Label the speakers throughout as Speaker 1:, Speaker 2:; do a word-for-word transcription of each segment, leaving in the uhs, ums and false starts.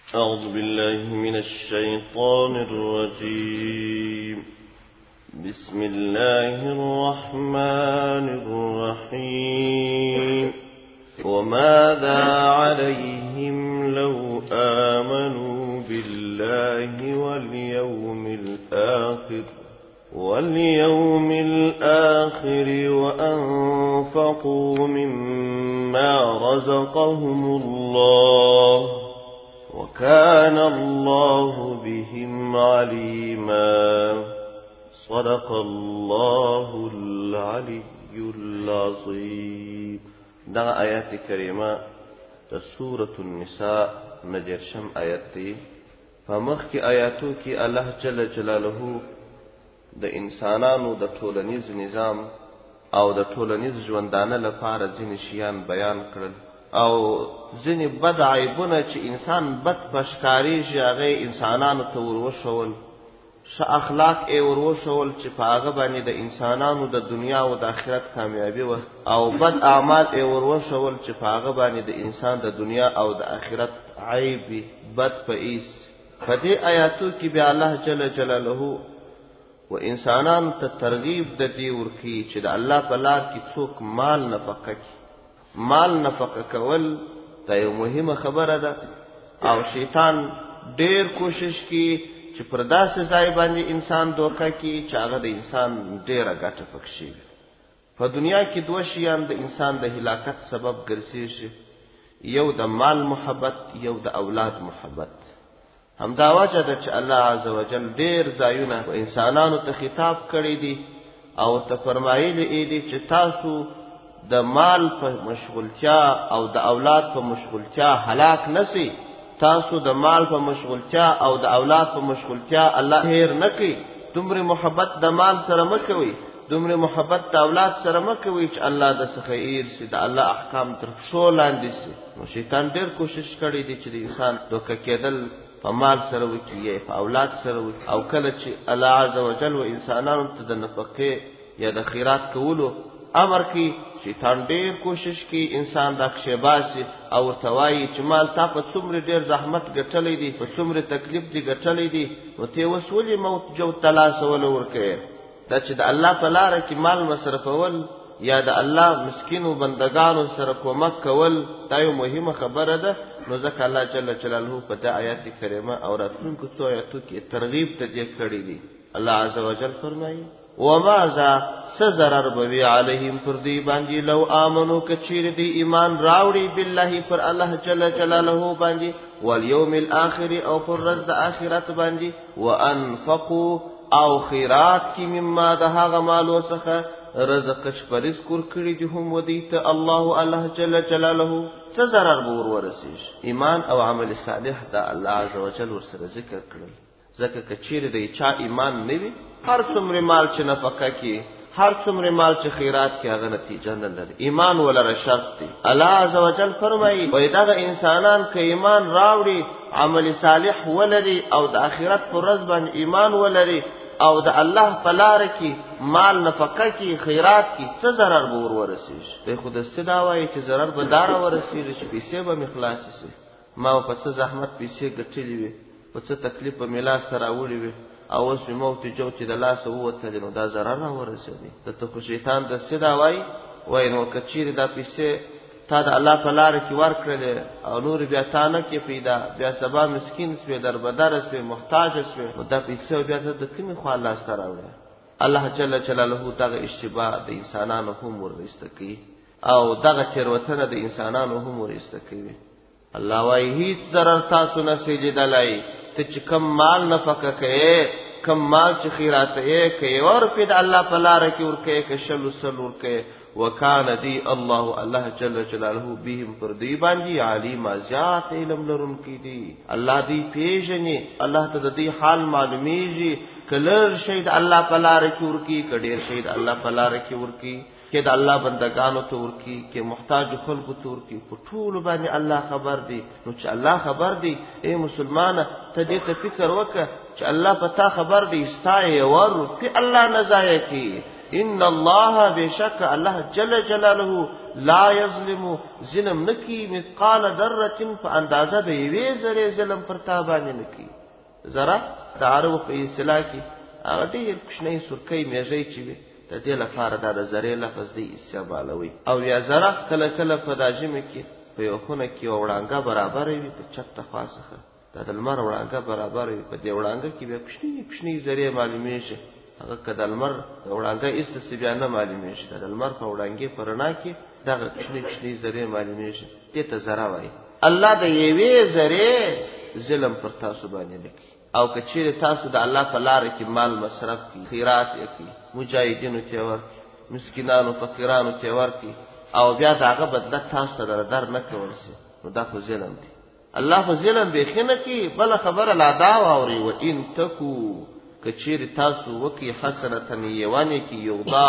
Speaker 1: أعوذ بالله من الشيطان الرجيم. بسم الله الرحمن الرحيم. وماذا عليهم لو آمنوا بالله واليوم الآخر واليوم الآخر وأنفقوا مما رزقهم الله وكان الله بهم عليما. صدق الله العلي العظيم. دا آیات کریمه د سورة النساء نجرشم آیت دی. فمخ کی آیاتو کی الله جل جلاله د انسانانو د ټولنیز نظام او د ټولنیز ژوندانه لپاره ځینې شیان بیان کړل او ځینې بد عیبونه چې انسان بد پشکاریږي هغه انسانانو ته وروښول، ښه اخلاق یې وروښول چې په هغه باندې د انسانانو د دنیا او د آخرت کامیابي وه، او بد اعمال یې وروښول چې په هغه باندې د انسان د دنیا او د آخرت عیب وي، بد په ایس. په دې آیاتو کې بیا الله جل جلاله و انسانانو ته ترغیب د دې ورکوي چې د الله په لار کې څوک مال نفقه کړي. مال نفقه کول دا یو مهمه خبره ده او شیطان ډیر کوشش کوي چې پر داسې ځای باندې انسان دوکه کوي چې هغه د انسان ډیره ګټه پکې وي. په دنیا کې دوه شیان د انسان د هلاکت سبب ګرځي، یو د مال محبت، یو د اولاد محبت. همدا وجه ده چې الله عزوجل ډیر ځایونه انسانانو ته خطاب کړی دي او ته فرمایلی دي چې تاسو د مال په مشغولتیا او د اولاد په مشغولتیا هلاک نسی. تاسو د مال په مشغولتیا او د اولاد په مشغولتیا الله هیر نکي. دومره محبت د مال سره مکوي، دومره محبت د اولاد سره مکوي چې الله د څخه ایر سي، د الله احکام تر پښو لاندې سي. نو شیطان ډیر کوشش کړی دی چې د انسان دوکه کېدل په مال سره وکړي یا په اولاد سره وکړي. او کله چې الله عزوجل و انسانانو ته د نفقې یا د خیرات کولو امر کی، شیطان ډیر کوشش کی انسان دا کشباسي او ورته وایي چې مال تا په څومره ډیر زحمت ګټلی دی، په څومره تکلیف دی ګټلی دی، نو ته اوس ولې موت جو تلاسول ورکوې؟ دا چې د الله په لاره کې مال مصرفول یا د الله مسکینو بندگانو سره کومک کول دا یو مهمه خبره ده. نو ځکه الله جل جلاله په دې آیات کریمه او راتلونکو څو آیاتو کې ترغیب ته دې کړی دی. الله عزوجل فرمایي وماذا سزرر بوی علیہم پر دی باندی لو آمنو کچیر دی ایمان راوڑی باللہ پر اللہ جل جلالہ باندی والیوم الآخر او پر رزد آخرت باندی وانفقو او خیرات کی مما دہا غمالو سخا رزقش پر اسکر کری دی هم ودیت اللہ اللہ جل جلالہ سزرر بور ورسیش. ایمان او عمل صالح دا اللہ عزوجل ورسر ذکر کرل. ځکه کچیر دی چا ایمان نوی هر څومره مال چې نفقه کی، هر څومره مال چې خیرات کی، هغه نتیجه نه لري. ایمان ولر شرط دی. الله عزوجل فرمایي وای دا انسانان که ایمان راوړي، عمل صالح ولري او د آخرت پر ورځ باندې ایمان ولري او د الله په لار کې مال نفقه کی، خیرات کی، څه ضرر به ور ورسیږي؟ دی خو د څه دا وایي چې ضرر به داره ورسیږي چې پیسې به مې خلاصې شي، ما په څه زحمت پیسې ګټلې وي، په څه تکلیف په میلاس سره راوړي وي، او اوس مې موت جو چې د لاسه ووتلې نو دا ضرر را ورسېدی. ته خو شیطان د څه دا وایي وایي نو که چیرې دا پیسې تا د الله په لاره کې ورکړلې او نور بیا تا نه کې پیدا، بیا سبا مسکین سوې، دربدره سوې، محتاج سوې، نو دا پیسې بیا ته د کومې خوا لاسته راوړې؟ الله جل جلاله دغه اشتباه د انسانانو هم ور ایسته کوي او دغه تېروتنه د انسانانو هم ور ایسته کوي. الله وایي هیڅ ضرر تاسو نه سي لیدلی. ته چې کم مال نفقه کوې، کم مال چې خیرات یې کوې، یو روپۍ د الله په لاره کې ورکوې، که شلو سل ورکوې، وکانه دی الله الله جل جلاله بهم پر دی باندې علیما زیات علم لرونکی دی. الله دی پیژني، الله ته د دې حال معلومیږي که لږ شی د الله په لاره کې ورکي، که ډېر شی د الله په لاره کې ورکي، کې د الله بندگانو ته ورکی، کې محتاج خلکو ته ورکی. په ټول باندې الله خبر دی. نو چې الله خبر دی، اے مسلمانه ته دې ته فکر وکړه چې الله پتا خبر دی، ستا یې ور په الله نه ضایع کی. ان الله بشک الله جل جلاله لا یظلم ظلم نکی مثقال ذره په اندازه د یوې ذره ظلم پر تا باندې نکی. ذره د عربو په اصطلاح کې هغه ډېر کوچنی سرکۍ میږی چې وي د دې لپاره دا د ذرې لفظ دی استعمالوي. او یا ذره کله کله په داجمه کې په یو خونه کې وړانګه برابر وي په چپته خاصه دا د لمر وړانګه برابر وي په دې وړانګه کې به کوچنی کوچنی ذرې معلومې شي. هغه کله لمر وړانګه ایست بیا نه معلومې شي. د لمر په وړانګې پرنا کې دا کوچنی کوچنی ذرې معلومې شي. دې ته ذره وایي. الله د یوې ذرې ظلم پر تاسو باندې نکړي. او کچیر تاسو د الله په لار کې مال مصرف کی، خیرات یې مجاهدینو ته ورکړي، مسکینانو فقیرانو ته ورکړي، او بیا داغه بدله تاسو ته در در نه کول شي، نو دا خو ظلم دی. الله خو ظلم به خنه کی بل خبر لا دا اوري. و ان تکو کچیر تاسو وکي حسنتن یوانی کی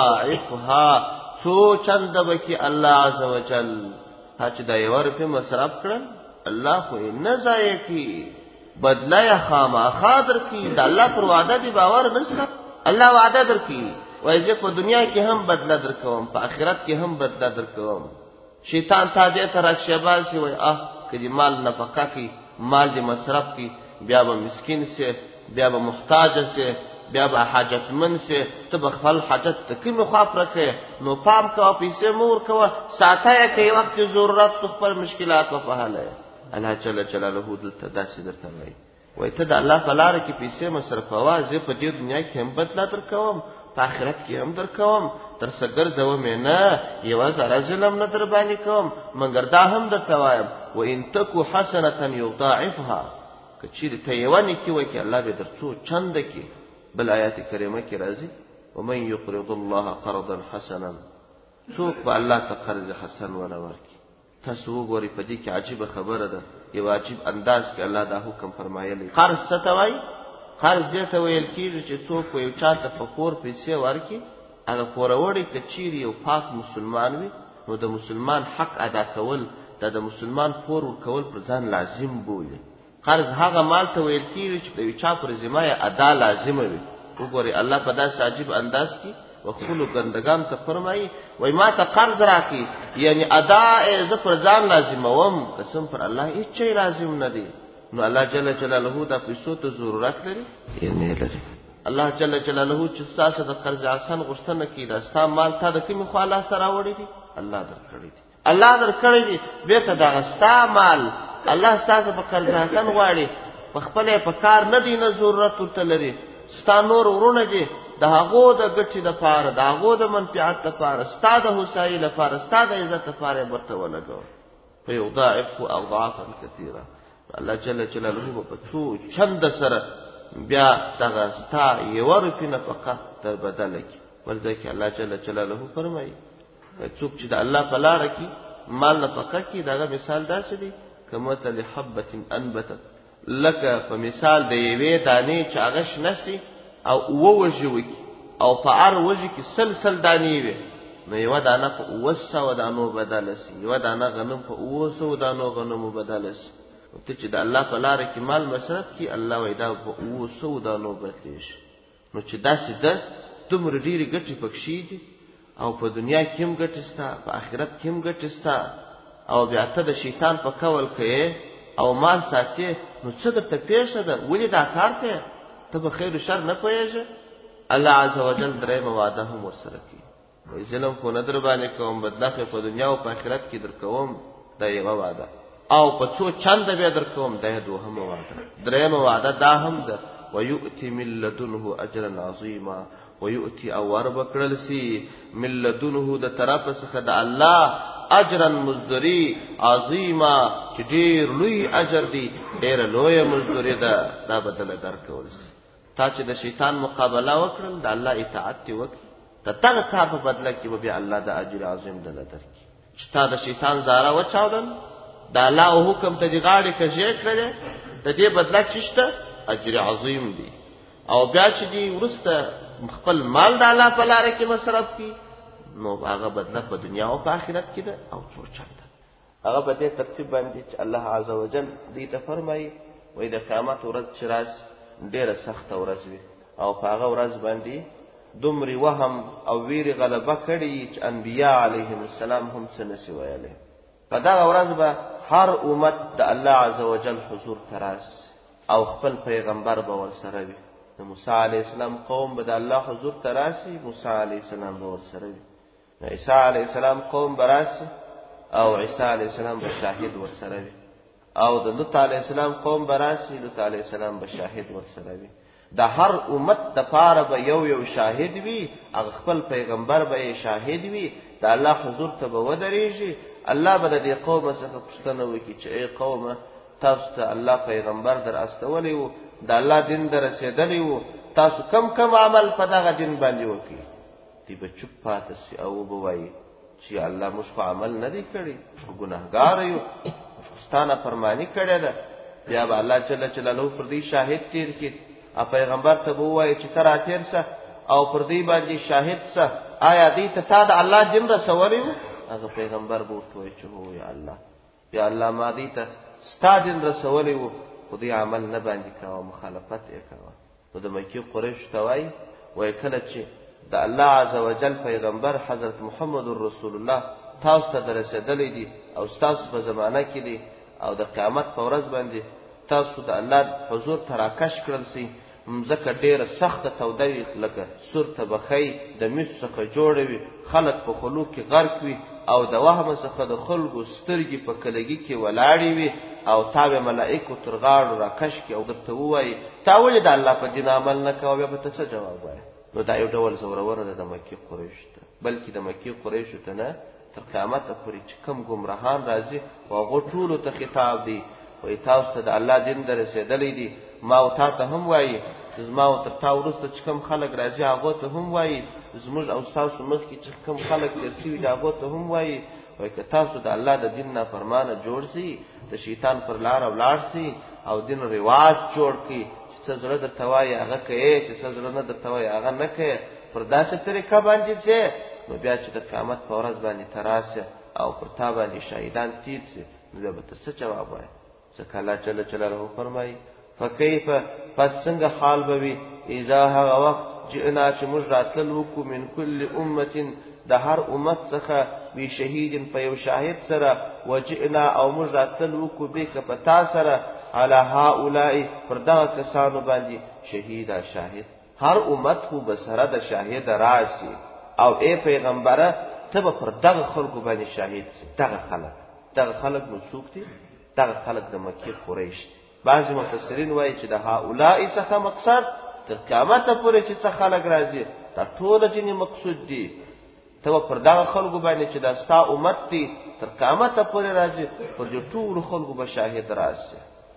Speaker 1: یضاعفها سو چند بکی الله عزوجل. چې دا یو روپیه مصرف کړل الله خو نه ضایع کی، بدله خامہ خاطر کی. دا الله پر وعده دی باور نشته. الله وعده در کی وای چې په دنیا کې هم بدله درکوم، په آخرت کې هم بدله درکوم. شیطان تا دې ته راکشباز شي وای اه کدی مال نفقه کی، مال دې مصرف کی، بیا به مسکین سے، بیا به محتاج سے، بیا به حاجتمند سے، ته به خپل حاجت تکي مخاف راکې. نو پام کوه، پیسې مور کوه، ساته کې وخت ضرورت خپل مشکلات په حل ہے. الله جل جلاله دلته داسې درته وایي وای ته د الله په لار کې پیسې مصرفوه، زه په دې دنیا کې هم بدله درکوم، په آخرت کې هم درکوم، تر څه ګرځوم یې نه، یوه ذره ظلم نه در باندې کوم. مګر دا هم درته وایم و ان تکو حسنة یضاعفها، که چیرې ته یوه نیکي وکړې الله به در څو چنده کړي. بل آیات کریمه کې راځي ومن یقرض الله قرضا حسنا، څوک به الله ته قرض حسن ونه ورکړي. تاسو وګورئ په دې کې عجیبه خبره ده، یو عجیب انداز کې الله دا حکم فرمایلی. قرض څه ته وایي؟ قرض دې ته ویل کېږي چې څوک یو چا ته په پور پیسې ورکړي، هغه پوروړی که چیرې یو پاک مسلمان وي نو د مسلمان حق ادا کول، دا د مسلمان پور ورکول پر ځان لازم بولي. قرض هغه مال ته ویل کېږي چې د یو چا پر ذمه یې ادا لازمه وي. وګورئ الله په داسې عجیب انداز کې وخلو بندگان ته فرمایي وای ما ته قرض راکړي، یعنی ادا ز پر ځان لازموم، قسم پر الله هیڅ شی لازم نه دی. نو الله جل جلاله دا پیسو ته ضرورت لري یا نه لري؟ الله جل جلاله چې تاسو د قرض حسن غوښتنه کوي، دا ستا مال ته د کومې خوا الله سره وړي دي؟ الله درکړي دي، الله درکړي دي. بیرته دغه ستا مال الله ستاسو په قرض حسن غواړي، په خپل په کار نه دی، نه ضرورت ورته لري. ستا نور ورونه دي د هغو د ګټې لپاره، د هغو د منفعت لپاره، ستا د هوسایي لپاره، ستا د عزت لپاره یې ورته ولګوه. فیضاعفه اضعافا کثیره، الله جل جلاله په څو چنده سره بیا دغه ستا یوه روپۍ نفقه در بدله کړي. بل ځای کې الله جل جلاله فرمایي څوک چې د الله په لاره کې مال نفقه کړي، دغه مثال داسې دی کمثل حبة انبتت، لکه په مثال د یوې دانې چې هغه شنه سي او اووه وږي وکړي، او په هر وږي کې سل سل دانې وي، نو یوه دانه په اووه سوه دانو بدله سي، یوه دانه غنم په اووه سوو دانو غنمو بدله سي. ته چې د الله په لاره کې مال مصرف کړي، الله وایي دا په اووه سوو دانو بدلې شي. نو چې داسې ده دومره ډېرې ګټې پکښې دي، او په دنیا کې هم ګټې سته، په آخرت کې هم ګټې سته، او بیا ته د شیطان په قول کوې او مال ساتې، نو څه درته پیښه ده؟ ولې دا کار کوې؟ ته به خیر و شر نه پوهېږې؟ الله عز وجل درېیمه وعده هم ورسره کوي وایي ظلم خو نه در باندې کوم، بدله خو په دنیا او په آخرت کې در کوم، دا یوه وعده، او په څو چنده بیا در کوم، دا یې دوهمه وعده. درېیمه وعده دا هم ده ویؤتي من لدنه اجرا عظیما، ویؤتي او ور بکړل سي من لدنه د طرفه څخه د الله اجرا مزدری عظیما، چې ډېر لوی اجر دی، ډېره لویه مزدوري ده، دا بدله درکول سي. تا چې د شیطان مقابله وکړل، د الله اطاعت دې وکړي، د دغه کار په بدله کې به بیا الله د اجر عظیم دله درکړي. چې تا د شیطان زاره وچاودل، د الله او حکم ته دې غاړې کږې کړلې، د دې بدله چې شته اجر عظیم دی. او بیا چې دې وروسته خپل مال د الله په لاره کې مصرف کړي، نو هغه بدله په دنیا او په آخرت کې ده، او څو چنده. هغه په دې ترتیب باندې چې الله عز وجل دې ته فرمایي وایي د قیامت ورځ چې راشي ډېره سخته ورځ وي، او په هغه ورځ باندې دومرې وهم او ویرې غلبه کړي چې انبیا علیهم السلام هم څه نشي ویلی. په دغه ورځ به هر امت د الله عز وجل حضور ته راسي او خپل پیغمبر به ورسره وي. د موسی علیه السلام قوم به د الله حضور ته راسي، موسی علیه السلام به ورسره وي. د عیسی علیه السلام قوم به راسي او عیسی علیه السلام به شاهد ورسره وي. او د لوط علیه السلام قوم به راسي، لوط علیه السلام به شاهد ورسره وي. د هر امت د پاره به یو یو شاهد وي، هغه خپل پیغمبر به شاهد وي، د الله حضور ته به ودرېږي. الله به د دې قوم څخه پوښتنه وکړي چې ای قومه، تاسو ته الله پیغمبر در استولی وو، د الله دین در رسېدلی وو، تاسو کم کم عمل په دغه دین باندې وکړي. دی به چوپ پاتې سي او به وایي چې الله موږ خو عمل نه دی کړی، موږ ګناهګار یو، موږ ستا نافرماني کړې ده. بیا به الله جل جلاله پر دې شاهد تیر کړي او پیغمبر ته به ووایي چې ته راتېر سه او پر دې باندې شاهد سه، آیا دې ته تا د الله دین رسولی وو؟ هغه پیغمبر به ورته وایي چې هو یا الله، یا الله ما دې ته ستا دین رسولی وو، خو دې عمل نه باندې کوه، مخالفت یې کوه. نو د مکې قریشو ته وایي وایي کله چې د الله عز وجل پیغمبر حضرت محمد رسول الله تاسو ته درسېدلی دي او ستاسو په زمانه کې دي او د قیامت په ورځ باندې تاسو د الله حضور ته راکش کړل سي، مځکه ډېره سخته توده وي، لکه سور طبخۍ د مسو څخه جوړه وي، خلک په خلو کې غرق وي او د وهم څخه د خلکو سترګې په کلګي کې ولاړې وي او تا به ملائکو تر غاړو راکش کړي او درته ووایي تا ولې د الله په دین عمل نه کوه؟ بیا به ته څه جواب وایې؟ نو دا یو ډول زورونه ده د مکې قریشو ته، بلکې د مکې قریشو ته نه، تر قیامته پورې چې کوم ګمراهان راځي هغو ټولو ته خطاب دی. وایي تاسو ته د الله دین در رسېدلی دي، ما او تا ته هم وایي، زما او تر تا وروسته چې کوم خلک راځي هغو ته هم وایي، زموږ او ستاسو مخکې چې کوم خلک تېر سوي دي هغو ته هم وایي. وایي که تاسو د الله د دین نافرمانه جوړ سي، د شیطان پر لاره ولاړ سي او دین رواج جوړ کړي چې څه زړه درته وایي هغه کوې، چې څه زړه نه درته وایي هغه نه کوې، پر داسې طریقه باندې ځې، نو بیا چې د قیامت په ورځ باندې ته راسې او پر تا باندې شهیدان تیر سي، نو بیا به ته څه جواب وایې؟ ځکه الله جل جلاله فرمایي فکیف، پس څنګه حال به وي، اذا هغه وخت جئنا چې موږ راتلل وکړو من کل امت، د هر امت څخه بی شهیدن په یو شاهد سره، وجئنا او موږ راتلل وکړو بک په تا سره، علی هؤلاء پر دغه کسانو باندې شهیدا شاهد. هر امت خو به سره د شاهد راشي او ای پیغمبره ته به پر دغه خلکو باندې شاهد سي. دغه خلک دغه خلک نو څوک دي؟ دغه خلک د مکې قریش دي. بعضې مفسرین وایي چې د هؤلاء څخه مقصد تر قیامته پورې چې څه خلک راځي دا ټوله ځینې مقصود دي. ته به پر دغه خلکو باندې چې دا ستا امت دي تر قیامته پورې راځي، پر دې ټولو خلکو به شاهد راشي.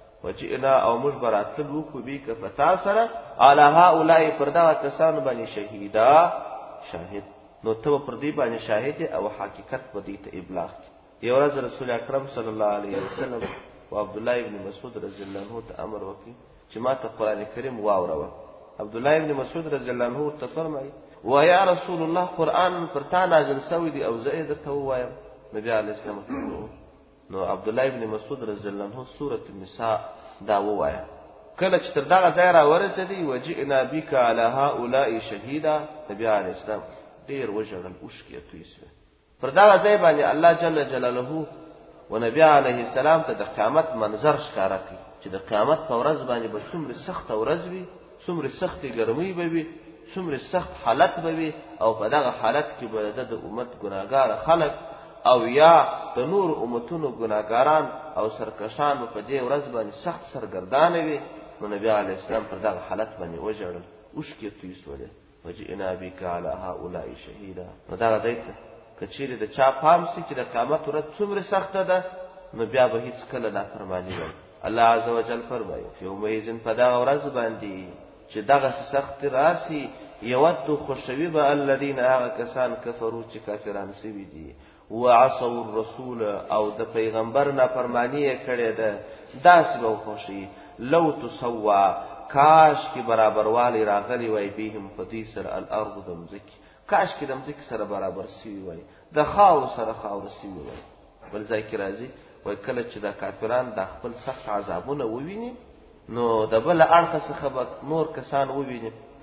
Speaker 1: وجئنا او موږ به راتلل وکړو بیک په تا سره، علی هؤلاء پر دغه کسانو باندې شهیدا شاهد. نو ته به پر دې باندې شاهد او حقیقت به دې ته ابلاغ کړي. یو ورځ رسول اکرم صلی الله علیه وسلم و عبدالله ابن مسعود رضی الله عنه ته امر وکړي چې ما ته قرآن کریم واوروه. عبدالله ابن مسعود رضی الله عنه ورته فرمایي و یا رسول الله قرآن پر تا نازل سوی دی او زه یې درته ووایم. نبي علیه السلام نو عبدالله ابن مسعود رضی الله عنه سورة النساء دا ووایم. کله چې تر دغه ځای را ورسېدی وجئنا بک علی هؤلاء شهیدا، نبي علیه السلام ډېر وژړل، اوښکې یې توی سوې. پر دغه ځای باندې الله جل جلاله و نبی علیه السلام ته د قیامت منظر ښکاره کړي چې د قیامت په ورځ باندې به څومره سخته ورځ وي، څومره سختې ګرمۍ به وي، څومره سخت حالت به وي، او په دغه حالت کې به د امت ګناهګاره خلک او یا د نور امتونو ګناهګاران او سرکشان په دې ورځ باندې سخت سرګردانه وي. نو نبی علیه السلام پر دغه حالت باندې وژړل، اوښکې توی سولې. وجئنا بک علی هؤلاء شهیدا. نو دغه ځای ته که چیرې د چا پام سي چې د قیامت ورځ څومره سخته ده، نو بیا به هیڅ کله نافرماني وایي. الله عز وجل فرمایي یومئذ په دغه ورځ باندې چې دغسې سخت راسي، یود خوشوي به الذین هغه کسان کفرو چې کافران سوي دي، وعصوا الرسول او د پیغمبر نافرماني یې کړې ده، داسې به خوشي لو تسوا، کاش کې برابروالی راغلی وای بهم په دې سره الارض د مځکې، کاش کې د مځکې سره برابر سوي وای، د خاورو سره خاورو سوي وای. بل ځای کې راځي وای کله چې د کافران د خپل سخت عذابونه وویني، نو د بل اړخ څخه به نور کسان وویني،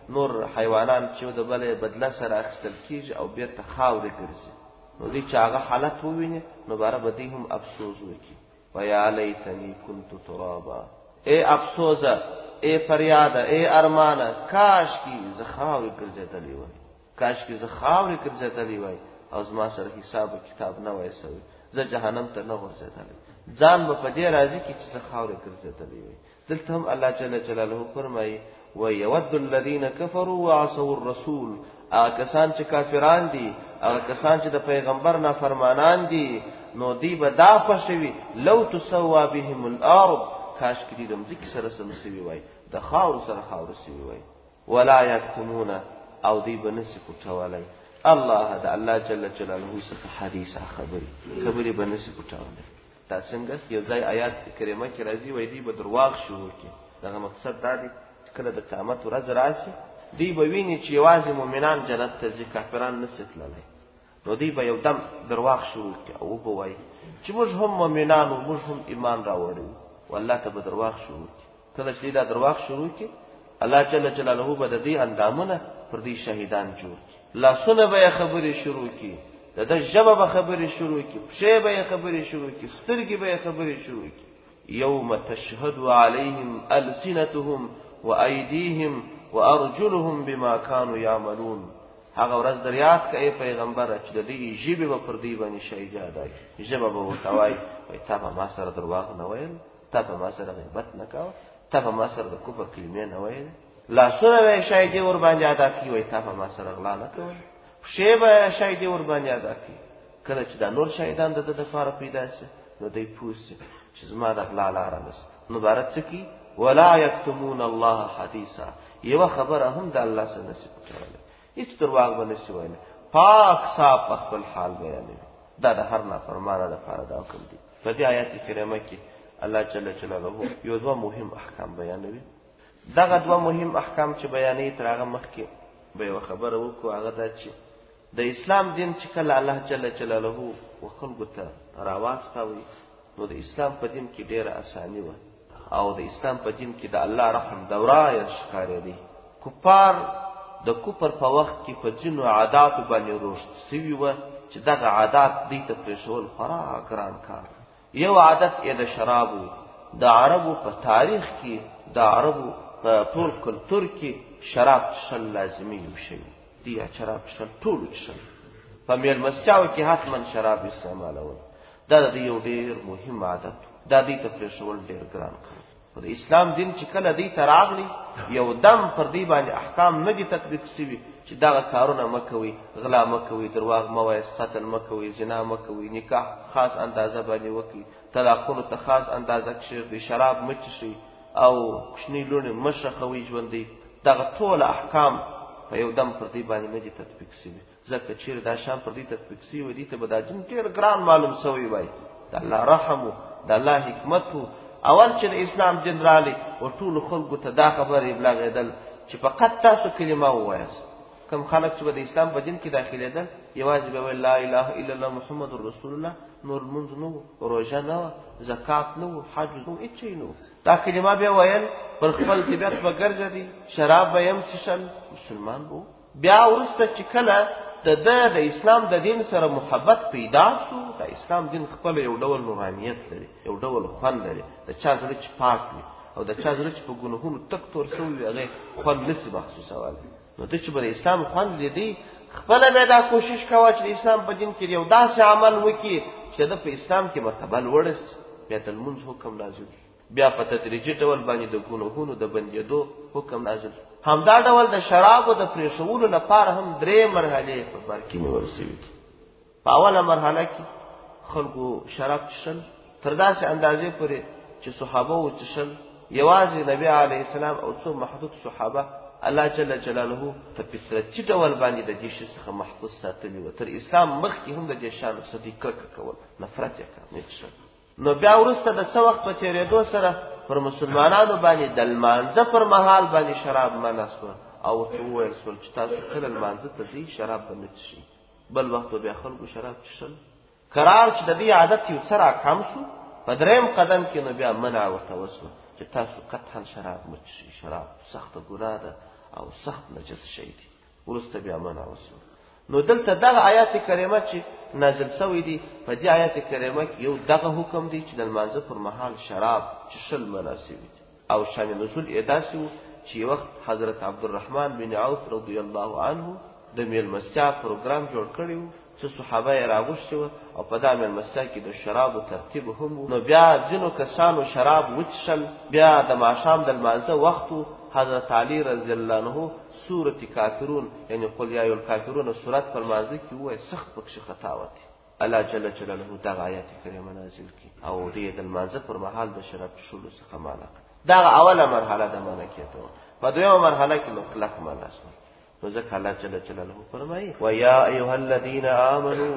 Speaker 1: نور حیوانان چې د بلې بدله سره اخیستل کیږي او بیرته خاورې ګرځي، نو دې چې هغه حالت وویني نو باره به دې هم افسوس وکړي. ویا لیتنی کنت ترابا، اے افسوسه، اے فریاده، اے ارمانه، کاش کی زه خاورې ګرځېدلی وای، کاش کی زه خاورې ګرځېدلی وای او زما سره حساب کتاب نه وای سوی، زه جهنم ته نه غورځېدلی. ځان به په دې راضي کړي چې زه خاورې ګرځېدلی وای. دلته هم الله جل جلاله فرمایي وَيَوَدُّ الَّذِينَ كَفَرُوا وَعَصَوُا الرَّسُولَ، هغه کسان چې کافران دي، هغه کسان چې د پیغمبر نافرمانان دي، نو دی به دا خوښوي لو تسوا بهم الارض، کاش کې دې د مځکې سره سم سوي وای، د خاورو سره خاورو سوي وای. ولا یکتمون، او دی به نسي پټولی الله د الله جل جلاله څخه حدیثه خبرې خبرې به نسي پټولی. دا څنګه یو ځای آیات کریمه کې راځي وای دی به درواغ شروع کړي. دغه مقصد دا دی کله د قیامت ورځ راشي دی به ویني چې یوازې مؤمنان جنت ته ځي، کافران نشي تللی، نو دی به یو دم درواغ شروع کړي او به وایي چې موږ هم مؤمنان او موږ هم ایمان راوړی، والله ته به درواغ شروع کړي. کله چې دا درواغ شروع کړي الله جل جلاله به د دې اندامونه پر دې شهیدان جوړ کړي، لاسونه به خبرې شروع کړي، د د ژبه به خبرې شروع کړي، پښې به خبرې شروع کړي، سترګې به خبرې شروع کړي. یوم تشهد علیهم السنتهم وایدیهم وارجلهم بما كانوا يعملون. هغه ورځ دریاد کوي پیغمبر چې د دې ژبه په پر دی باندې شهید ادای، ژبه به وتاوي وای تا به ما سره درواغ نه ویل، تا به ما سره غیبت نه کاوه، تا به ما سره د کفر کلمې نه ویل، لاسونه به شهید ور باندې ادا کی وای تا به ما سره غلا نه کوي، پښې به شهید ور باندې ادا کی. کله چې دا نور شهیدان د د لپاره پیدا شي نو دوی پوښتنه چې زما د غلا لار نشته، نو بارت کی ولا یکتمون الله حدیثا، یو خبره هم د الله سره نشي پټولی، هیڅ درواغ به نشي ویلی، پاک صاف خپل حال بیانوي. دا د هر نافرمانه لپاره دا حکم دی. په دې آیات کریمه کې الله جل جلاله یو دوه مهم احکام بیانوي. دغه دوه مهم احکام چې بیانوي تر هغه مخکې به یو خبره وکړو، هغه دا چې د اسلام دین چې کله الله جل جلاله خلکو ته راواستوي نو د اسلام په دین کې ډېره اساني وه او د اسلام په دین کې د الله رحم دوره یې ښکارېدی. کفار د کفر په وخت کې په ځینو عاداتو باندې روشت سوي وه چې دغه عادات دوی ته پرېښول خورا ګران کار. یو عادت یې د شرابو، د عربو په تاریخ کې د عربو په ټول کلتور کې شراب څښل لازمي یو شی دی، شراب څښل ټولو څښل، په میلمستیاو کې حتما شراب استعمالول. دا د یو ډېر مهم عادت، دا دوی ته پرېښول ډېر ګران کار. د اسلام دین چې کله دوی ته راغلی یو دم پر دوی باندې احکام نه دي تطبیق شوي چې دغه کارونه مه کوئ، غلا مه کوئ، درواغ مه وایئ، قتل مه کوئ، زنا مه کوئ، نکاح خاص اندازه باندې وکړئ، طلاقونو ته خاص اندازه کښېږدئ، شراب مه څښئ او کوچني لوڼې مه ښخوئ ژوندۍ. دغه ټول احکام په یو دم پر دوی باندې نه دي تطبیق شوي، ځکه چېرې دا شیان پر دوی تطبیق شوي وای دوی ته به دا دین ډېر ګران معلوم شوی وای. د الله رحم و د الله حکمت و. اول چې د اسلام دین رالی و ټولو خلکو ته دا خبر ابلاغېدل چې فقط تاسو کلمه ووایاست. کوم خلک چې به د اسلام په دین کې داخلېدل یوازې به ویل لا اله الا الله محمد رسول الله، نور لمونځ نه و، روژه نه وه، زکات نه و، حج نه و، هېڅ شی نه و. دا کلمه بیا ویل، پر خپل طبیعت به ګرځېدی، شراب به یې هم څښل، مسلمان به و. بیا وروسته چې کله د ده د اسلام د دین سره محبت پیدا شو، د اسلام دین خپل یو ډول نورانیت لري، یو ډول خوند لري. د چا زړه چې پاک وي او د چا زړه چې په ګناهونو تک تور شوی وي هغه خوند نشي محسوسولی. نو ته چې به د اسلام خوند لیدی خپله بیا دا کوشش کوه چې د اسلام په دین کې یو داسې عمل وکړي چې د په اسلام کې مرتبه لوړه شي. بیا د لمونځ حکم نازل، بیا په تدریجي ډول باندې د ګناهونو د بندېدو حکم نازل. همدا ډول د شرابو د پرېښولو لپاره هم درې مرحلې په بر کې نیول شوي دي. په اوله مرحله کې خلکو شراب څښل تر داسې اندازې پورې چې صحابه و څښل، یوازې نبی علیه السلام او څو محدود صحابه الله جل جلاله په فطرتي ډول باندې د دې شي څخه محفوظ ساتلي وو. تر اسلام مخکې هم د دې شیانو څخه دوی کرکه کول، نفرت یې کول، نه څښل. نو بیا وروسته د څه وخت په تېرېدو سره پر مسلمانانو باندې د لمانځه پر مهال باندې شراب منع شوه او ورته وویل شول چې تاسو کله لمانځه ته ځئ شراب به نه څښئ. بل وخت بیا خلکو شراب څښل. کرار چې د دې عادت یو څه راکم شو، په درېیم قدم کې نو بیا منع ورته وشوه چې تاسو قطعا شراب مه څښئ، شراب سخته ګناه ده او سخت نجس شی دی. ورسته بیا منع وسو. نو دلته دغه آیات کریمه چې نازل شوی دی په دې آیات کریمه کې یو دغه حکم دی چې د لمانځه پر مهال شراب څښل مناسب دي. او شان نزول اداسي چې وخت حضرت عبدالرحمن بن عوف رضی الله عنه د میلمستیا پروګرام جوړ کړیو چې صحابه یې راغوښتي وو او په دا میلمستیا کې د شرابو ترتیب هم وو. نو بیا ځینو کسانو شراب وڅښل. بیا د ماښام د لمانځه وختو حضرت علی رضی الله عنه سورۃ کافرون یعنی قل یا ایها الکافرون سورۃ په لمانځه کې وایي سخت پکې خطا وتی. الله جل جلاله دغه آیات کریمه نازل کړي او دې د لمانځه پر مهال د شراب څښلو څخه منع کړ. دا اوله مرحله د منع کېدو. په دویمه مرحله کې نو کلک منع شو. نو ځکه الله جل جلاله فرمایي و یا ایها الذین آمنو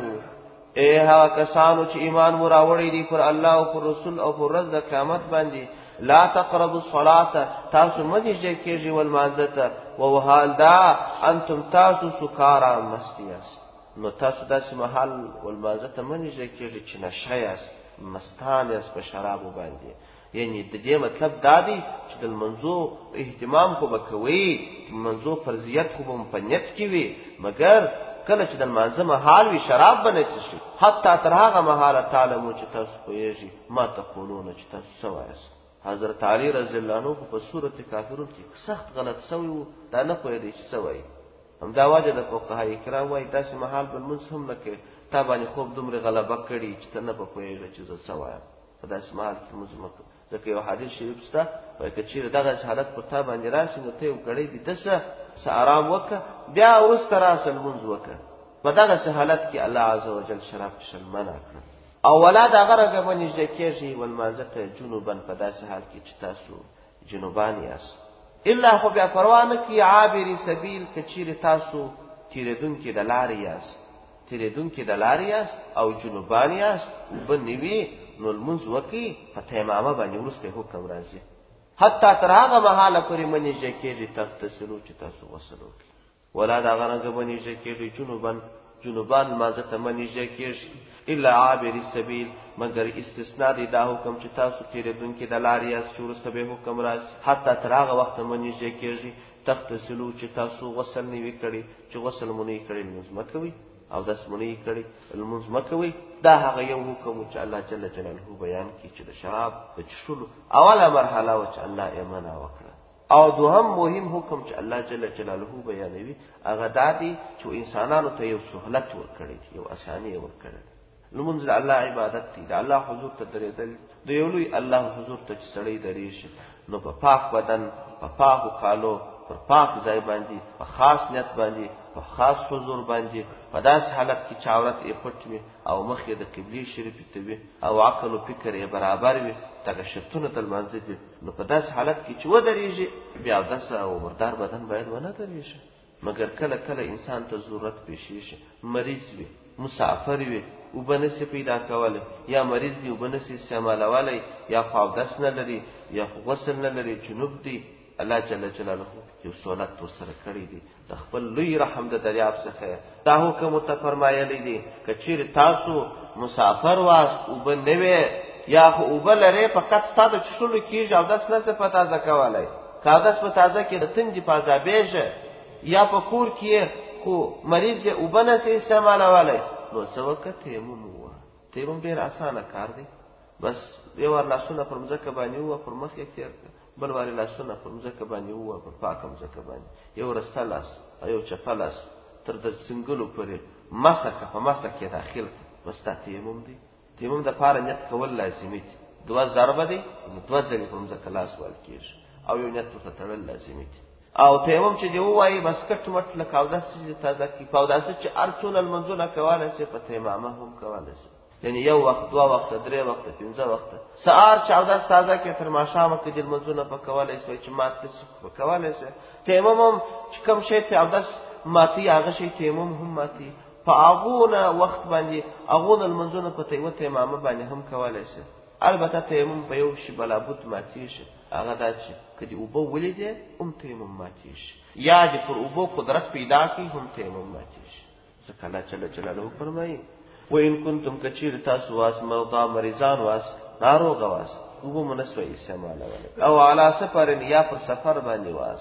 Speaker 1: اے هغه کسانو چې ایمان مو راوړی دي پر الله او پر رسول او پر ورځ د قیامت باندې لا تقربوا الصلاة تاسو مدیجه کېږي والمانځه او حال دا انتم تاسو سکارا مستیاس. نو تاسو داسې محل والمانځه مدیجه کېږي چې نشه یاست مستان یاست په شرابو باندې. یعنی د دې مطلب دا دی چې د منځو اهتمام کو بکوي منځو فرضیت خو په پنیت کې وي مګر کله چې د منځه محال وي شراب بنه شي حتی تر هغه محاله تعالی چې تاسو پوهیږي ما تقولون چې تاسو سوایس. حضرت علی رضی الله عنه په سورۃ کافرون کې سخت غلط سوی وو دا نه پوهیږي چې سوای. هم دا واجه د فقهای کرام وایي داسې محال بل منځ هم نه کې تا باندې خوب دومره غلبه کړي چې ته نه پوهیږي چې زه سوایم په داسې محال کې موږ مکه. ځکه یو حدیث شریف شته وایي که چیرې دغه حالت په تا باندې راشي نو ته یو ګړی دې څه څه آرام وکړه بیا وروسته راشه لمونځ وکړه. په دغه حالت کې الله عز وجل شراب څښل منع کړ. او ولا د هغه رګه باندې چې کېږي والمانځه ته جنوبن په داسې حال کې چې تاسو جنوبان یاست الا خو بیا پروا نه کوي عابري سبیل که چیرې تاسو تیریدونکي د لارې یاست تیریدونکي د لارې یاست او جنوبان یاست وبنوي نو لمونځ وکړي په تیمامه باندې وروسته حکم راځي حتی تر هغه مهاله پورې منې چې کېږي تغتسلو چې تاسو غسل وکړي. ولا د هغه رګه باندې چې کېږي جنوبان جنوبان مازه ته منې چې کېږي الا عابر السبيل مگر استثناء دی دا حکم چې تاسو تیریدونکي د لارې یاست چې وروسته به حکم راځي حتی تر هغه وخت منې چې کېږي تغتسلو چې تاسو غسل نه وی کړی چې غسل مونږ یې کړی لمونځ مکوي او داس مونږ یې کړی لمونځ مکوي. دا هغه یو حکم چې الله جل جلاله بیان کړي چې د شراب د څښلو اوله مرحله و چې الله یې منع وکړه. او دوهم مهم حکم چې الله جل جلاله بیانوي هغه دا دی چې انسانانو ته یو سہولت ورکړي یو اساني ورکړي. لمونځ د الله عبادت دی د الله حضور ته درېدل د یو لوی الله حضور ته چې سړی درېږي نو په پاک بدن په پاکو کالو پر پاک ځای باندې په خاص نیت باندې په خاص حضور باندې په داس حالت کې چې عورت یې پټ وي او مخ یې د قبلې شریفې ته وي او عقل او فکر یې برابر وي دغه شرطونه د لمانځه دي. نو په داس حالت کې چې ودرېږي بیا داس او مردار بدن باید ونه درېږي مګر کله کله انسان ته ضرورت پیښ شي مریض وي مسافر وي وبنسي پیدا کوله یا مریض دی وبنسي استعمالوالي یا پاودس نه لري یا غسل نه لري جنوب دی الله جل جلاله یو سہولت ورسره کړی دی د خپل لوی رحم د دریاب څخه دا حکم ته فرمایلی دی کچیر تاسو مسافر واست وبنوي یا خو وبلره فقط تاسو چشلو کیږي او داس نه څه پتا ځکوالای کاغذ په تازه کې د تنجي پازابېژه یا په کور کې خو مریض یې وبنسي استعمالوالي نو څه وخت تیمم وو تیمم ډیر اسانه کار دی بس یو ور لاسونه پر مځکه باندې وو پر مخ یې تیر بل ور لاسونه پر مځکه باندې وو پر پاکه مځکه باندې یو رستلاس یو چپلاس تر د څنګهلو پرې مسکه په مسکه داخل بس تیمم دی. تیمم د پاره نیت کول لازمي دي دوه ضربه دي دوه ځلې په مځکه لاس ول کېږي او یو نیت په تړل لازمي دي. او تیمم چې دی وایي بس کټ مټ لکه او داسې چې تازه کی پاوداسه چې ارڅون المنزله کواله سي په تیمامه هم کواله سي یعنی یو وخت دوا وخت درې وخت پنځه وخت سحر چې او داس تازه کې تر ماښام کې د منزله په کواله سي چې ماته سي په کواله سي تیمم چې کوم شی ته او داس ماتي هغه شی تیمم هم ماتي په اغونه وخت باندې اغونه المنزله په تیمه تیمامه باندې هم کواله سي. البته تیمم په یو شی بلابود ماتي شي هغه دا چې کدی او بو ولیدې هم تیمم ماتي شي یا د پر او بو قدرت پیدا کی هم تیمم ماتي شي. ځکه الله جل جلاله فرمایي و ان کنتم کچیر تاسو واس موضع مریضان واس ناروغ واس او منسوي استعمال او علی سفر یا پر سفر باندې واس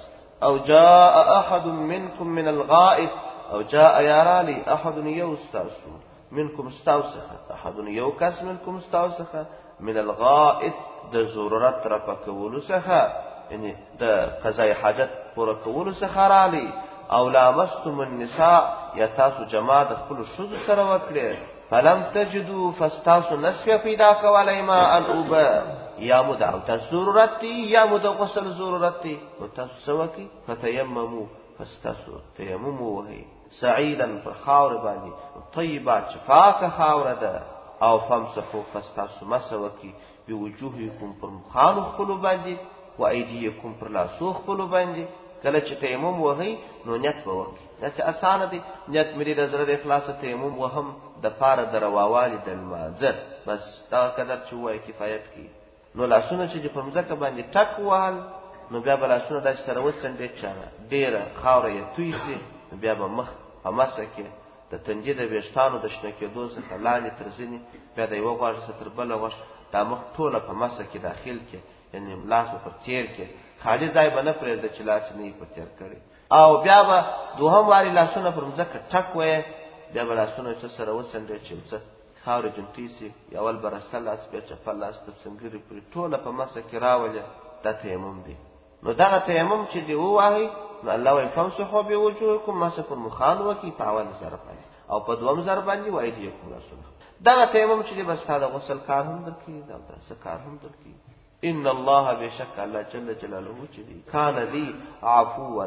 Speaker 1: او جاء احد منكم من الغائط او جاء يرالی احد یوستاسو منکم استوسخه احد یو کس منکم استوسخه من الغائط د ضرورت را پکولو څخه یعنی د قضای حاجت پوره کولو څخه رالی او لامستم النساء یا تاسو جماع د خپل شذ سره وکړي فلم تجدوا فاستاسو نسوه پیدا کولای ما ان اوبه یا مدعو تا ضرورت دی یا مدعو غسل ضرورت دی و تاسو سوکی فتیممو فاستاسو تیممو وحی سعیدن پر خاور باندی طیبات شفاک خاور ده او فمسحو فاستاسو مسوکی بی وجوهکم پر مخانو خلو باندی و ایدیکم پر لاسو خلو باندی کله چې تیمم وهی نو نیت به وکړي دا چې اسانه دي نیت مې د زړه د اخلاص تیمم وهم د پاره د رواوالي د لمانځه بس دا قدر چې وایي کفایت کی نو لاسونه چې په مځکه باندې ټک وهل نو بیا به لاسونه داسې سره وڅنډې چاره ډېره خاوره یې توی سي بیا به مخ په مسه کې د تنجي د ویښتانو د شنه کېدو څخه لاندې تر ځینې بیا د یوه غوږ څخه تر بله غوږ دا مخ ټوله په مسه کې داخل کې یعنی لاس به پر تیر کې خالی ځای به نه پرېږده چې لاس نه یې پر تیر کړی او بیا به دوهم واري لاسونه پر مځکه ټک وایې بیا به لاسونه څه سره وڅنډې چې څه خاورې جنټۍ سي اول به رسته لاس بیا چپه لاس تر څنګرې پورې ټوله په مسه کې راولې دا تیمم دی نو دغه تیمم چې دی ووایي نو الله وایي فامسحوا بوجوهکم مسح پر مخانو وکړي په اول ضرب باندې او په دوم ضرب باندې وایدیکم لاسونه دغه تیمم چې دی بس تا د غسل کار هم درکړي دا داسې کار هم درکړي ان الله بشک الله جل جلاله چې دی کان دی عفوا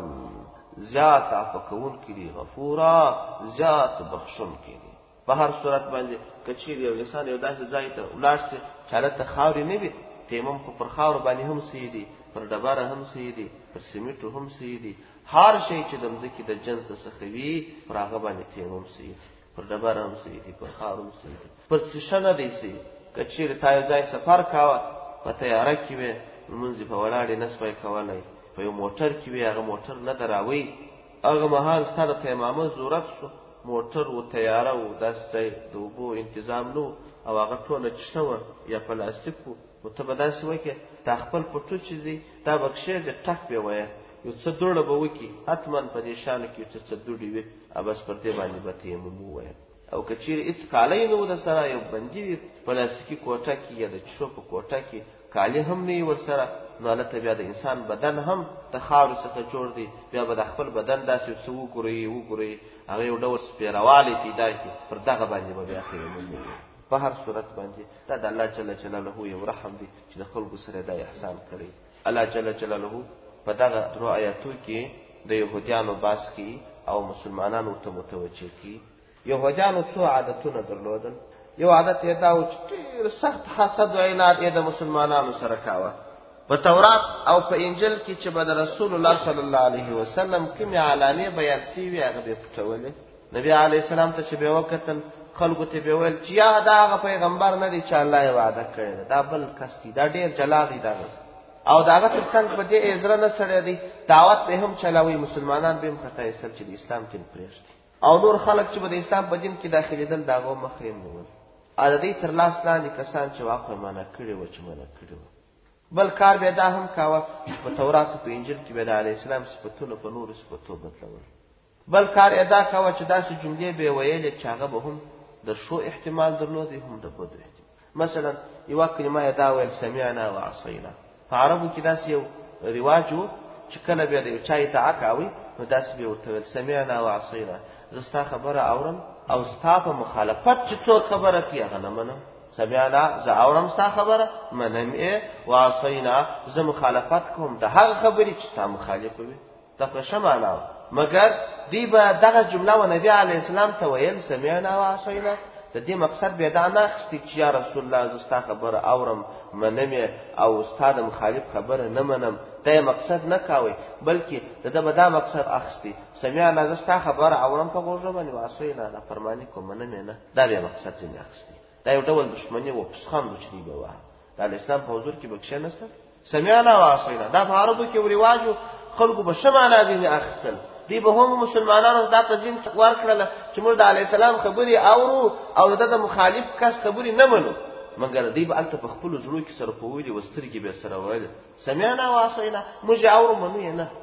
Speaker 1: زیات عفو کون کړي غفورا زیات بخښون کړي په هر صورت باندې کچیر یو انسان یو داسې ځای ته ولاړ شي چې حالت خاورې نه وي تیمم خو پر خاور باندې هم سیدي پر ډبره هم سیدي پر سیمټو هم سیدي هر شی چې د مځکې د جنس څخه وي پر هغه باندې تیمم سیدي پر ډبره هم سیدي پر خاور هم سیدي پر څه نه دی سي کچیر تا یو ځای سفر کاوه په تیاره کې وي لمونځ په ولاړې نه سپی کولی په یو موټر کې وي هغه موټر نه دراوي هغه مهال ستا د تیمامه ضرورت شو موټر و تیاره و داسې ځای د اوبو انتظام نه او هغه ټوله چشنه وه یا پلاستیک و نو ته به داسې وکړې تا خپل پټو چې دی دا به کښېږدې ټک به وایه یو څه دوړه به وکړي حتما په دې شانو کې چې څه دوړې وي او بس پر دې باندې به تیمم ووایه او که چیرې هېڅ کالی نه و د سره یو بندي وي پلاستیکي کوټه کې یا د چشو په کوټه کې کالی هم نه وي ورسره نو هلته بیا د انسان بدن هم د خاورې څخه جوړ دی بیا به د خپل بدن داسې څه وګورئ وګورئ هغه یو ډول سپېروالی پیدا کړي پر دغه باندې به بیا تیمم ووایي په هر صورت باندې دا د الله جل جلاله یو رحم دی چې د خلکو سره دا احسان کړی الله جل جلاله په دغه درو آیاتو کې د یهودیانو باس کې او مسلمانانو ته متوجه کی یهودیانو څو عادتونه درلودل یو عادت یې دا و چې ډېر سخت حسد او عناد یې د مسلمانانو سره کاوه په تورات او په انجیل کې چې به د رسول الله صلی الله علیه وسلم کومې علامې بیان سوي هغه به پټولې نبی علیه السلام ته چې به وکتل خلکو ته به ویل چې یا دا هغه پیغمبر نه دی چې الله یې وعده کړې دا بل کس دی دا ډېر جلا دی دا او دا هغه ترڅنګ په دې اجرا نه سړی دی دعوت به هم چلاوي مسلمانان به هم خطا ایستل چې د اسلام دین پرېږدي او نور خلک چې به د اسلام په دین کې داخلېدل د هغو مخه یې نیول او د دې تر لاس لاندې کسان چې واقع منع کړي وو چې منع کړي وو بل کار به دا هم کاوه په تورات په انجیل کې به د علیه السلام صفتونه په نورو صفتو بدلول بل کار ادا کاوه چې داسې جملې به ویلې چې هغه به هم د شو احتمال درلودي هم د بدو احتمال مثلا یو کلمه ادا ویل سمعنا وعصینا په عربو کې داسې یو رواج و چې کله بیا د یو چا اطاعت کوي نو داسې به ورته ویل سمعنا وعصینا زه ستا خبره اورم او ستا په مخالفت چې څوک خبره کوي هغه نه منم سمعنا زه اورم ستا خبره منم یې وعصینا زه مخالفت کوم د هغه خبرې چې ستا مخالفه وي دا په ښه معنا وه مګر دی به دغه جمله و نبی علیه السلام ته ویل سمعنا وعصینا د دې مقصد بیا دا نه اخیستي چې یا رسول الله زه ستا خبره اورم منم او ستا د مخالف خبره نه منم دا مقصد نه کاوی بلکې د ده به دا مقصد اخیستي سمعنا زه ستا خبره اورم په غوږه باندې وعصینا نافرماني کوم منم یې نه دا بیا مقصد ځینې اخیستي دا یو ډول دښمني و پسخند و چې دی به وه دا د اسلام په حضور کې به کښېنستل سمعنا وعصینا دا په عربو کې رواج و خلکو به ښه معنا ځینې اخیستل دی به هم مسلمانانو دا په ځین ورکړله چې موږ د علیه السلام خبرې اورو او د د مخالف کس خبرې نه منو مګر دی به هلته په خپلو زړو کې سره په ویلې و سترګې به سره ویلې سمعنا وعصینا موږ یې اورو منو یې نه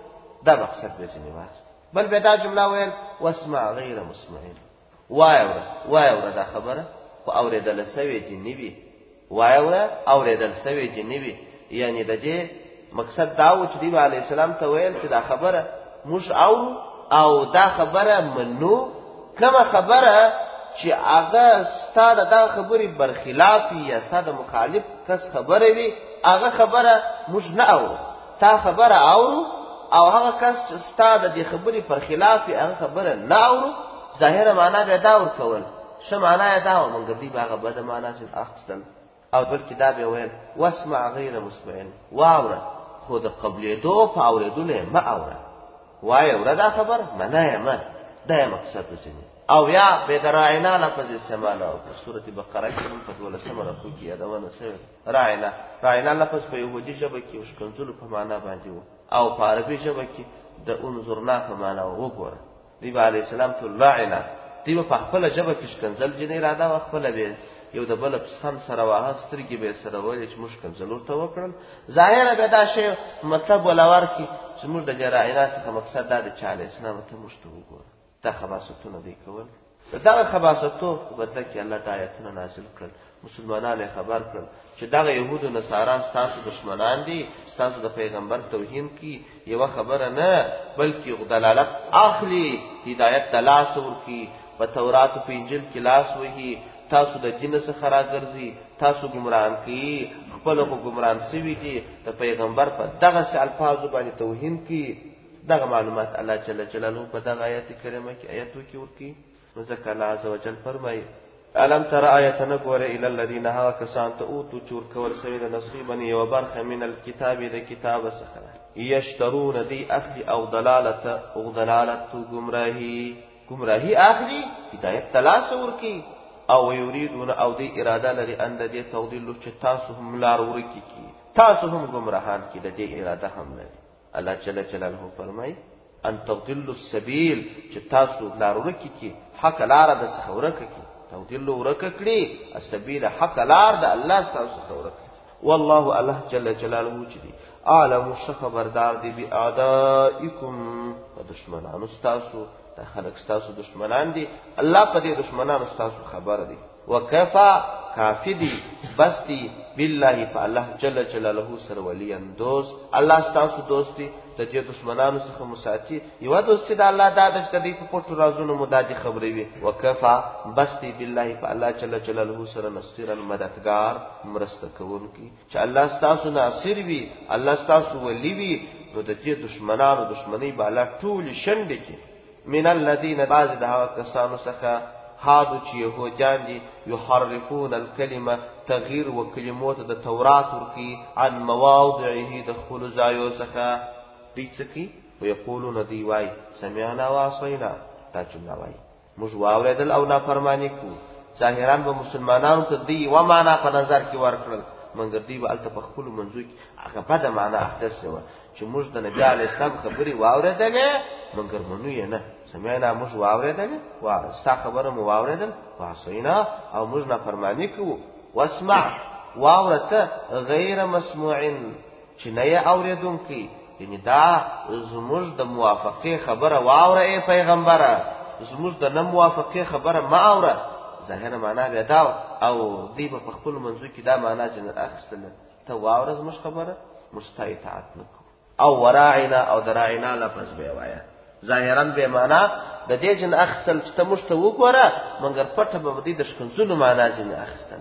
Speaker 1: دا مقصد به ځینې واست. بل به دا جمله ویل واسمع غیر مسمعین، وایوره وایوره دا خبره خو اورېدل سوې دي نه وي، وایوره اورېدل سوې دي نه وي. یعنی د دې مقصد دا و چې دی علیه السلام ته ویل چې دا خبره موږ اورو او دا خبره منو، کومه خبره چې هغه ستاسو د خبرې برخلاف یا ستاسو مخالف کس خبره وي هغه خبره موږ نه اورو، تا خبره اورو او هغه کس چې ستاسو د خبرې پر خلاف هغه خبره نه اورو. ظاهره معنا به دا ورکول، ش معنا یې دا و مونږ دې هغه بد معنا چې اخستل او بلکې دا به ویل واسمع غیر مسمعین، واوره خو د قبلېدو په اورېدلو مه اوره، وایوره دا خبره منه یې مه، دا مقصد وځني. او یا به د راعنا لفظ استعمال او په سورۃ بقره کې هم په دولسمه رکوع کې یادونه شوی. راعنا راعنا لفظ په یهودي ژبه کې وشکنځلو په معنا باندې و او په عربي ژبه کې د انظرنا په معنا وګوره. دی علیه السلام ته راعنا دی په خپل ژبه کې شکنځل جنې اراده او خپل به یو د بل پسخن سره واه سترګې به سره ولې چې مشکل ضرور ته وکړل. ظاهر به دا شی مطلب ولور کې چې موږ د راعنا څخه مقصد دا د چاله اسلام ته مشته وګوره. دا خباستونه دی کول، دا خباستو په بدله کې الله تعالی آیاتونه نازل کړل، مسلمانانو خبر کړل چې دا يهود او نصاران ستاسو دشمنان دي، ستاسو د پیغمبر توهین کی یو خبره نه بلکې دلالت اخلي هدایت تلاش ورکی په تورات او انجیل کې لاس وهي، تاسو د دین څخه راګرځي، تاسو ګمراهان کی، خپل خو ګمراهان سوي دي، د پیغمبر په دغه الفاظ باندې توهین کی. دغه معلومات الله جل جلاله په دغه آیت کریمه کې آیاتو کې ورکی. ذکر الله عز وجل فرمایي الم تر آیتنا ګوره الی الذین ها کسان ته اوتو چور کول سوی د نصیبا یو برخه من الكتاب د کتاب څخه یشترون دی اخلی او ضلالت او ضلالت گمراهی گمراهی اخلی هدایت تلاش ورکی او یریدون او دی اراده لري اند دی توضیل چې تاسو هم لار ورکی کی، تاسو هم گمراهان کی د دې اراده هم لري. الله جل جلاله فرمای ان تضلوا السبيل چې تاسو لار ورکی کی، حق لار د څخه ورکی کی، تضلوا ورککړي السبيل حق لار د الله تاسو څخه ورکی. والله الله جل جلاله چې دی عالم خبردار دی بی اعدائکم دشمنانو تاسو، دا خلق تاسو دشمنان دي، الله په دې دشمنانو تاسو خبر دی. وکفا کافی دی بس دی بالله فالله جل جلاله سره ولین دوست، الله تاسو دوست دی د دې دشمنانو څخه مساتی یو دوست دی الله دا د دې په پټو رازونو مدادي خبرې وي. وکفا بس دی بالله فالله جل جلاله سره نصيرا مددگار مرسته کوونکی، چې الله تاسو ناصر وي، الله تاسو ولی وي، نو د دې دشمنانو دشمنی بالا ټول شنډ کی. من الذين بعض دها کسانو څخه هادو چې يهوديان دي يحرفون الكلمه تغيير وکلمات د تورات ورکی عن مواضعه د خپل ځایو څخه دي څخه ويقولون دی وای سمعنا وعصينا، دا جمله وای موږ واوریدل او نافرمانی کو. ظاهرا به مسلمانانو ته دی و معنا په نظر کې ورکړل، منګر دی به الته په خپل منځو کې هغه بده معنا احدث و چې موږ د نبی علی اسلام خبري واوریدلې منګر منو یې نه، سمعنا موږ واوریدل وا ستا خبره مو واوریدل واسینا او موږ نه فرمانی کوو. واسمع واورته غیر مسموعن چې نه یې اوریدونکي، یعنی دا زموږ د موافقه خبره واوره ای پیغمبره، زموږ د نه موافقه خبره ما اوره. ظاهر معنا به دا او دی په خپل منځو کې دا معنا جن اخستل ته واوره زموږ خبره مستایطات نکو. او وراعنا او دراعنا لفظ به وایا ظاهرا به معنا د دې جن اخستل چې ته مشته وګوره مګر پټه به دې د شکنزلو معنا جن اخستل.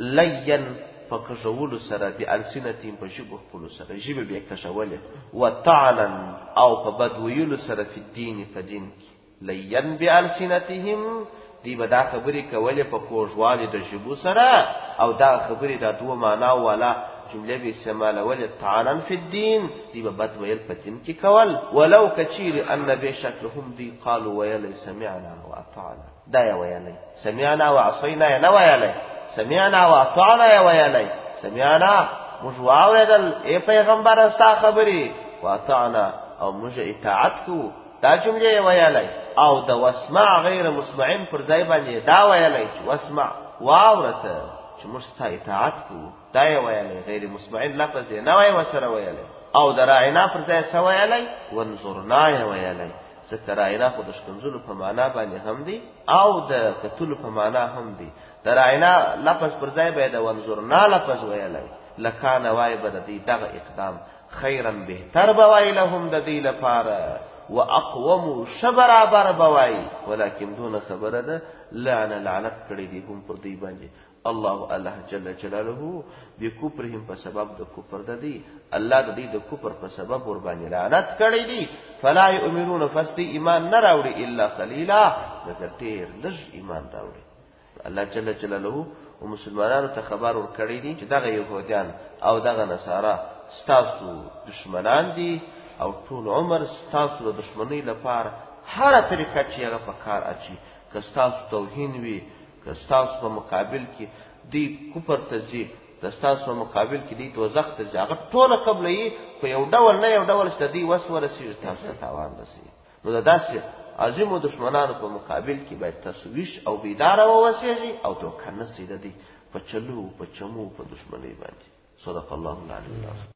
Speaker 1: لین فکجول سره به السنتین په جبه خپل سره جبه به کشوله وطعنا او په بدویل سره په دین په دین لین به السنتهم دی به دا خبرې کولې په کوژوالي د جبو سره او دا خبرې د دوه معنا ولا جمله به استعمالول طعنا فی الدین دی به بد ویل په دین کې کول. ولو کچیر ان به شکلهم دی قالوا ویل سمعنا واطعنا، دا یا ویل سمعنا وعصینا نه ویل سمعنا واطعنا یا ویل سمعنا موږ واوریدل ای پیغمبر استا خبرې واطعنا او موږ اطاعت کو، دا جمله ویل. او د واسمع غیر مسمعين پر ځای باندې دا ویل چې واسمع واورته چې موږ ته اطاعت کو، دا ویل غیر مسمعين لفظ نه وای وسره ویل او د راعنا پر ځای څه ویلی وانظرنا یې ویلی ځکه راعنا خو د ښکنځلو په معنا باندې هم دی او د کتلو په معنا هم دی د راعنا لفظ پر ځای به د وانظرنا لفظ ویلی لکان وای به د دې دغه اقدام خیرا بهتر بوای لهم د دې لپاره واقوم شبرابر بوای ولکن دون خبره ده لعن لعنت کړي دي هم پر دې باندې الله الله جل جلاله بکفرهم په سبب د کفر د دې الله د دې د کفر په سبب ور باندې لعنت کړي دي فلا یؤمنون فستی ایمان نه راوړي الا قلیلا مگر ډیر لږ ایمان راوړي الله جل جلاله او مسلمانانو ته خبر ور کړی دي چې دغه يهوديان او دغه نصارا ستاسو دشمنان دي او ټول عمر ستاسو د دشمنی لپاره هر طریقه چې هغه په کار اچي که ستاسو توهین وي که ستاسو په مقابل کې دی کفر ته ځي د ستاسو په مقابل کې دی دوزخ ته ځي هغه ټول قبل یې په یو ډول نه یو ډول چې دی وس ورسیږي تاسو ته تاوان رسي نو داسې عظیم دشمنانو په مقابل کې باید تسویش او بیدار او وسیږي او تو کنه سیده دی په چلو په چمو په دشمنی باندې صدق الله العلی العظیم